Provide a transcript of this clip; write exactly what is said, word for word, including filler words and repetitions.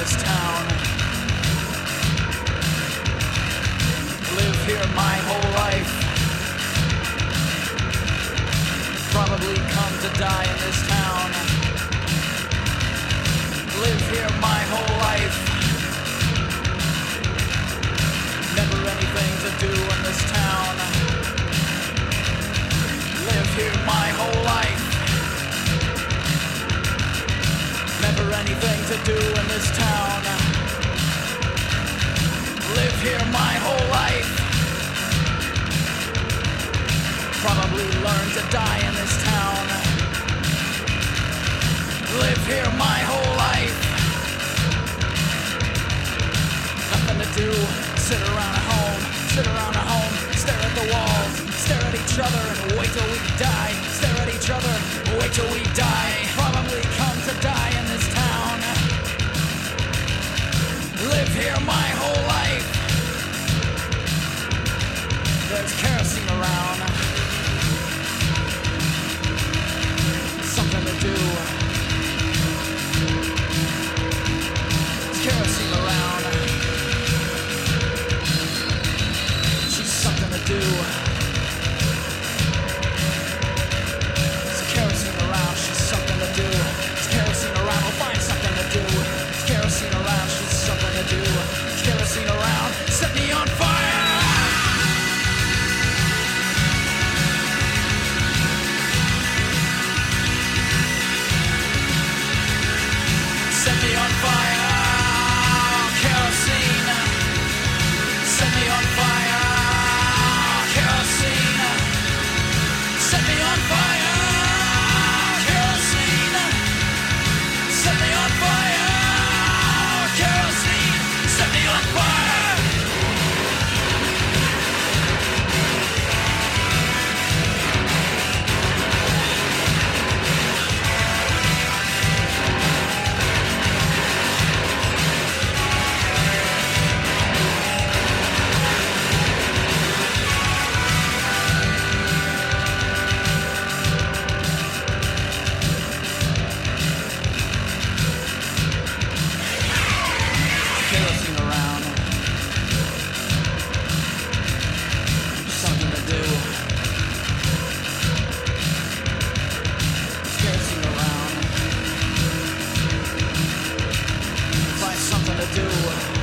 this town. Live here my whole life. Probably come to die in this town. Live here my whole life. Never anything to do in this town. Live here my whole life. Never anything to do in this town. Live here my whole life. Probably learn to die in this town. Live here my whole life. Nothing to do, sit around at home, sit around at home, stare at the walls, stare at each other and wait till we die. Stare at each other, wait till we die. Probably come to die in this town. Live here my whole life. There's kerosene around. Something to do. There's kerosene around. She's something to do. There's kerosene around. She's something to do. There's kerosene around. We'll find something to do. There's kerosene around. She's something to do. There's kerosene around. Set me on fire. Set me on fire, kerosene. Set me on fire, kerosene. Set me on fire, kerosene. Set me on fire, kerosene. Set me on fire. Kerosene around. Something to do. Kerosene around. Find something to do.